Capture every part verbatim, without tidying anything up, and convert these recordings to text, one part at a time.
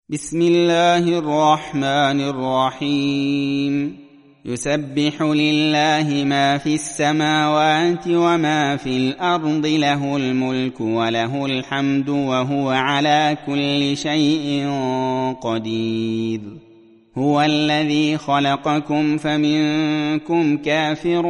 بسم الله الرحمن الرحيم يسبح لله ما في السماوات وما في الأرض له الملك وله الحمد وهو على كل شيء قدير هو الذي خلقكم فمنكم كافر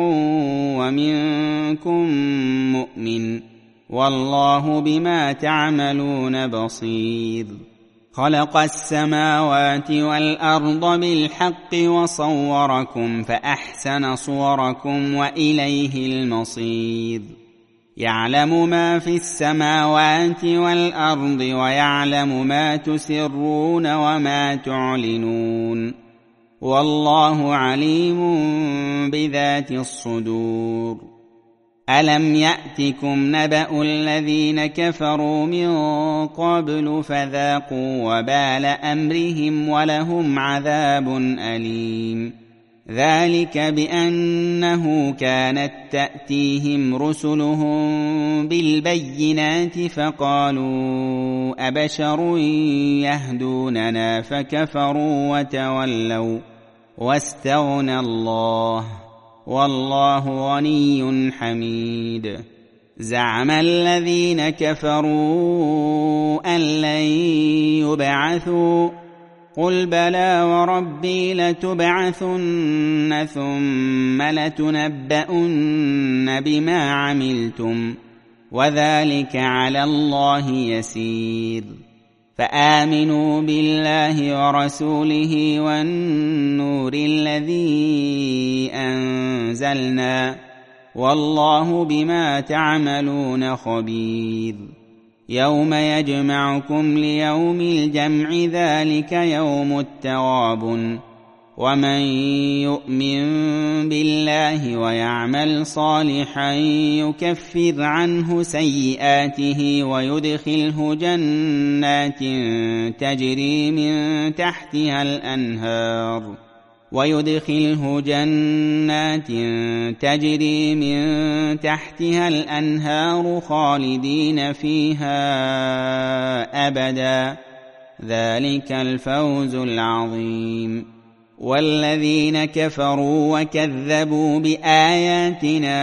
ومنكم مؤمن والله بما تعملون بصير خلق السماوات والأرض بالحق وصوركم فأحسن صوركم وإليه المصير يعلم ما في السماوات والأرض ويعلم ما تسرون وما تعلنون والله عليم بذات الصدور ألم يأتكم نبأ الذين كفروا من قبل فذاقوا وبال أمرهم ولهم عذاب أليم ذلك بأنه كانت تأتيهم رسلهم بالبينات فقالوا أبشر يهدوننا فكفروا وتولوا واستغنى الله والله غني حميد زعم الذين كفروا أن لن يبعثوا قل بلى وربي لتبعثن ثم لتنبؤن بما عملتم وذلك على الله يسير فآمنوا بالله ورسوله والنور الذي أنزلنا والله بما تعملون خبير يوم يجمعكم ليوم الجمع ذلك يوم التغابن ومن يؤمن بالله ويعمل صالحا يكفر عنه سيئاته ويدخله جنات تجري من تحتها الأنهار ويدخله جنات تجري من تحتها الأنهار خالدين فيها أبدا ذلك الفوز العظيم والذين كفروا وكذبوا بآياتنا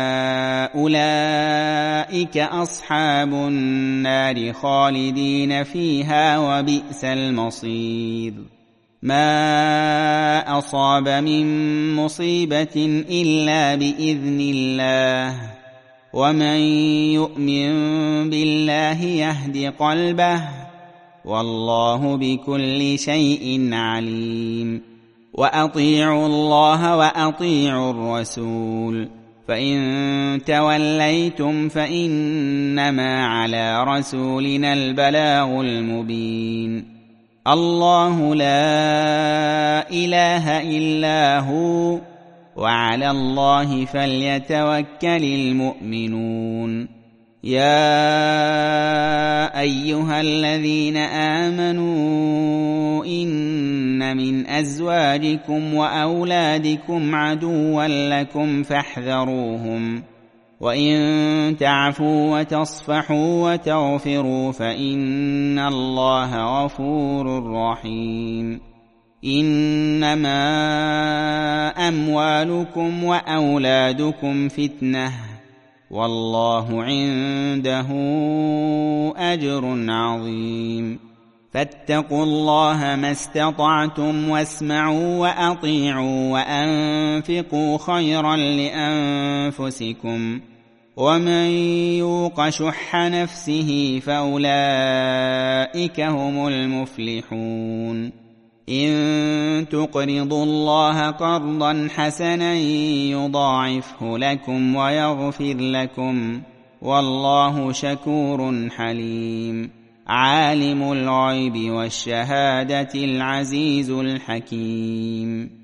أولئك أصحاب النار خالدين فيها وبئس المصير ما أصاب من مصيبة إلا بإذن الله ومن يؤمن بالله يهد قلبه والله بكل شيء عليم وأطيعوا الله وأطيعوا الرسول فإن توليتم فإنما على رسولنا البلاغ المبين الله لا إله إلا هو وعلى الله فليتوكل المؤمنون يا أيها الذين آمنوا إن من أزواجكم وأولادكم عدوا لكم فاحذروهم وإن تعفوا وتصفحوا وتغفروا فإن الله غفور رحيم إنما أموالكم وأولادكم فتنة والله عنده أجر عظيم فاتقوا الله ما استطعتم واسمعوا وأطيعوا وأنفقوا خيرا لأنفسكم ومن يوق شح نفسه فأولئك هم المفلحون إن تقرضوا الله قرضا حسنا يضاعفه لكم ويغفر لكم والله شكور حليم عالم الغيب والشهادة العزيز الحكيم